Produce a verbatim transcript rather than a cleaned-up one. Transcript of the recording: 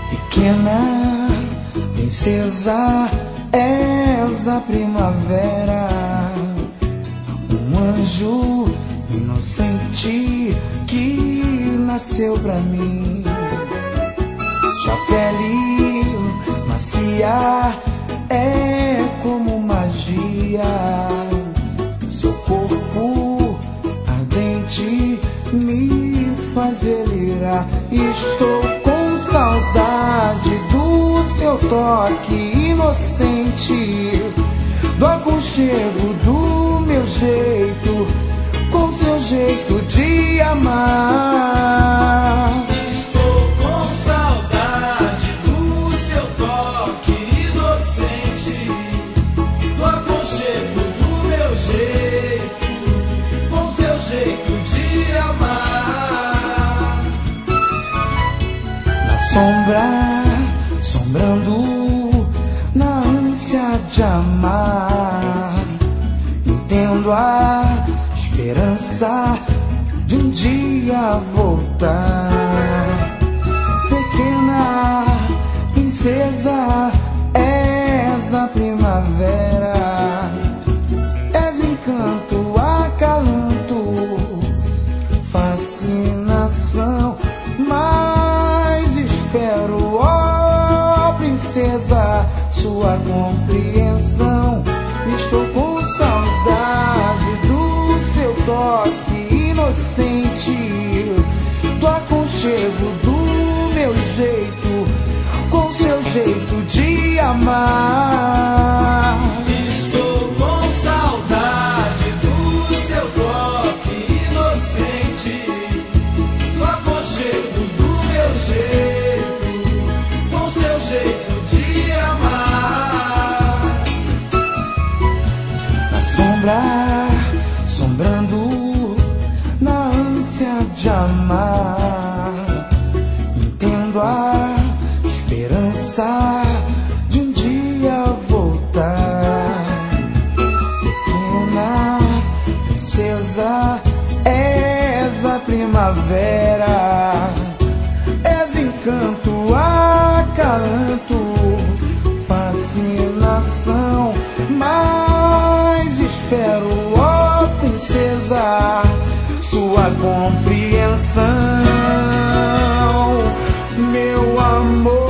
Pequena princesa, és a primavera, um anjo inocente que nasceu pra mim. Sua pele macia é como magia, seu corpo ardente me faz delirar. Estou com saudade do seu toque inocente, do aconchego do meu jeito, com seu jeito de amar. Estou com saudade do seu toque inocente, do aconchego do meu jeito, com seu jeito de amar. Na sombra, sombrando na ânsia de amar, entendo a esperança de um dia voltar. Pequena princesa, és a primavera, és encanto, acalanto, fascinação, mas espero, ó princesa, sua compreensão. Estou com saudade do seu toque inocente, do aconchego do meu jeito, com seu jeito de amar. Estou com saudade do seu toque inocente, do aconchego do meu jeito, com seu jeito de amar. Na sombra, sombrando na ânsia de amar, entendo a esperança de um dia voltar. Pequena princesa, és a primavera, és encanto, acalanto, fascinação, mas espero, ó princesa, sua compreensão. Meu amor,